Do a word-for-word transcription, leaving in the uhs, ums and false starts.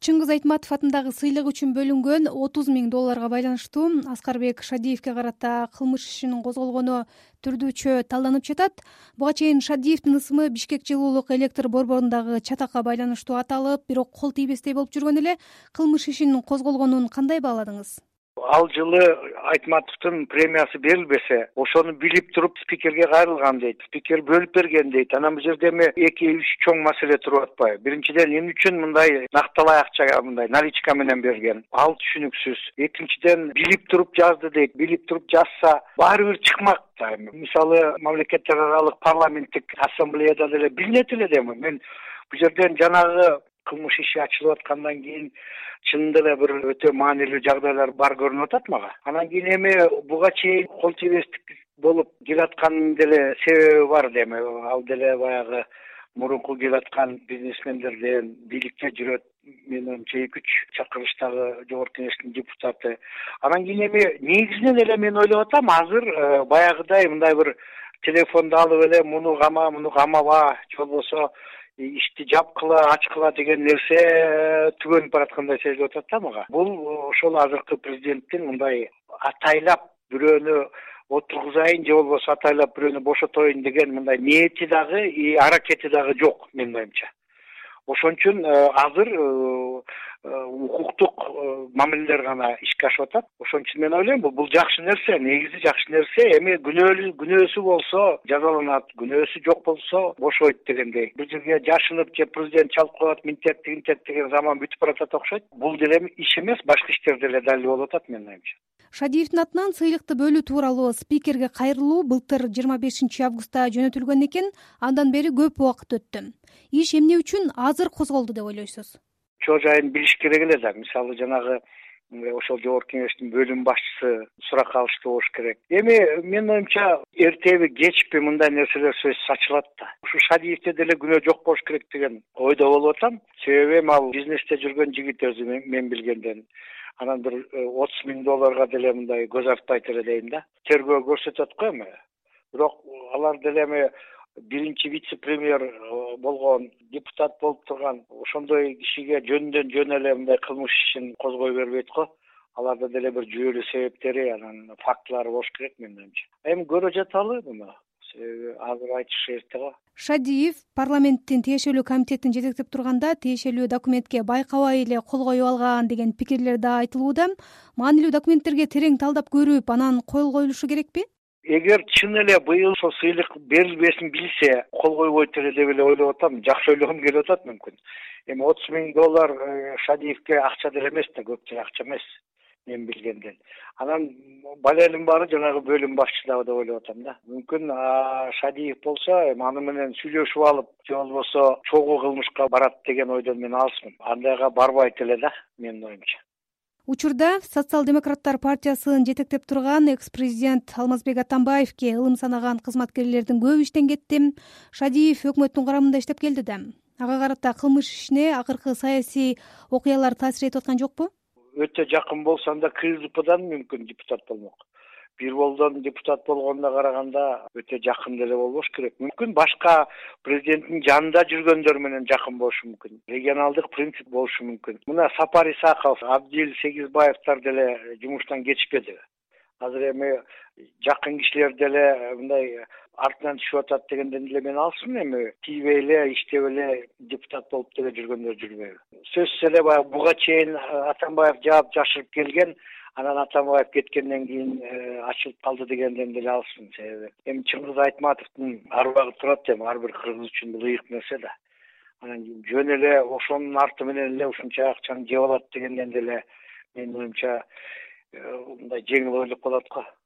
Чыңгыз Айтматов атындагы сыйлык үчүн бөлүнгөн отуз миң долларга байланыштуу Аскарбек Шадиевке карата кылмыш ишинин козголгону түрдүүчө талданып жатат. Буга чейин Шадиевдин ысымы Бишкек жылуулук электр борборундагы чатакка байланыштуу аталып, бирок кол тийбестей болуп жүргөн эле. Кылмыш ишинин козголгонун кандай бааладыңыз? Ал жылы Айтматовдун премиясы берилбесе, ошону билип туруп спикерге кайрылган дейт. Спикер бөлүп берген дейт. Анан бул жерде эми эки үч чоң маселе туруп атпайбы? Биринчиден, эмне үчүн мындай накталай акчага мындай наличка менен берген? Ал түшүнүксүз. Экинчиден, билип туруп жазды дейт. Билип туруп жазса, баары бир чыкмак да. Мисалы, мамлекеттер аралык парламенттик ассамблеяда деле билинет эле да. Мен бул жерден жанагы кылмыш иши ачылып аткандан кийин чынында эле бир өтө маанилүү жагдайлар бар көрүнүп атат мага. Анан кийин эми буга чейин кол тийбестик болуп келаткан деле себеби бар деме. Ал деле баягы мурунку келаткан бизнесмендерден бийликте жүрөт. Мен оюмча эки үч чакырылыштагы жогорку кеңештин депутаты. Анан кийин эми негизинен эле мен ойлоп атам, азыр баягыдай мындай бир телефонду алып эле муну кама, муну камаба, же болбосо ишти жапкыла, ачкыла деген нерсе түгөнүп бараткандай сезилип атат да мага. Бул ошол азыркы президенттин мындай атайлап бирөөнү отургузайын же болбосо атайлап бирөөнү бошотоюн деген мындай ниети дагы, аракети дагы жок менин оюмча. Ошон үчүн азыр укуктук мамилелер гана ишке ашып атат. Ошон үчүн мен ойлойм, бул жакшы нерсе, негизи жакшы нерсе. Эми күнөөлүү күнөөсү болсо жазаланат, күнөөсү жок болсо бошойт дегендей. Бул жерге жашынып же президент чалып коет, минтет, тигинтет деген заман бүтүп баратат окшойт. Бул деле иш эмес, башка иштер деле далил болуп атат менин оюмча. Шадиевдин атынан сыйлыкты бөлүү тууралуу спикерге кайрылуу былтыр жыйырма бешинчи августта жөнөтүлгөн экен. Андан бери көп убакыт өттү. Иш эмне үчүн азыр козголду деп ойлойсуз? Чоо жайын билиш керек эле да. Мисалы жанагы ошол жогорку кеңештин бөлүм башчысы суракка алыштуу болуш керек. Эми менин оюмча эртеби кечпи мындай нерселер сөзсүз ачылат да. Ушу Шадиевде деле күнөө жок болуш керек деген ойдо болуп атам. Себеби эми ал бизнесте жүргөн жигит өзү мен билгенден. Анан бир отуз миң долларга деле мындай көз артпайт эле дейм да. Тергөө көрсөтөт го эми. Бирок алар деле эми биринчи вице-премьер болгон, депутат болуп турган ошондой кишиге жөндөн жөн эле мындай кылмыш ишин козгой бербейт го. Аларда деле бир жүйөлүү себептери, анан фактылары болуш керек менин оюмча. Эми көрө жаталы муну. Себеби азыр айтыш эрте го. Шадиев парламенттин тиешелүү комитетин жетектеп турганда тиешелүү документке байкабай эле кол коюп алган деген пикирлер да айтылууда. Маанилүү документтерге терең талдап көрүп, анан кол коюлушу керекпи? Эгер чын эле быйыл ошол сыйлык берилбесин билсе, кол койбойт эле деп эле ойлоп атам. Жакшы ойлогум келип атат мүмкүн. Эми отуз миң доллар Шадиевке акча деле эмес да, көп деле акча эмес мен билгенден. Анан балелин баары жанагы бөлүм башчылары деп ойлоп атам да. Мүмкүн Шадиев болсо, аны менен сүйлөшүп алып, же болбосо чогуу кылмышка барат деген ойдон мен алысмын. Андайга барбайт эле да, менин оюмча. Учурда Социал-демократтар партиясын жетектеп турган экс-президент Алмазбек Атамбаевке ылым санаган кызматкерлердин көбү иштен кетти. Шадиев өкмөттүн карамында иштеп келди да. Ага карата кылмыш ишине акыркы саясий окуялар таасир этип аткан жокпу? Өтө жакын болсом да КСДПдан мүмкүн депутат болмок. Бир болдон депутат болгонуна караганда өтө жакын деле болбош керек. Мүмкүн башка президенттин жанында жүргөндөр менен жакын болушу мүмкүн. Регионалдык принцип болушу мүмкүн. Мына Сапар Исаков, Абдил Сегизбаевтар деле жумуштан кетишпеди. Азыр эми жакын кишилер деле мындай артынан түшүп атат дегенден деле мен алсымын. Эми тийбей эле, иштеп эле депутат болуп деле жүргөндөр жүрбөйбү. Сөзсүз эле баягы буга чейин Атамбаев жаап жашырып келген, анан Атамбаев кеткенден кийин ачылып калды дегенден деле алсın. Себеби эми Чыңгыз Айтматовдун арбагы турат эми ар бир кыргыз үчүн бул ыйык нерсе да. Анан жөн эле ошонун арты менен эле ушунча акчаны жеп алат дегенден деле менин оюмча мындай жеңил ойлоп калат го.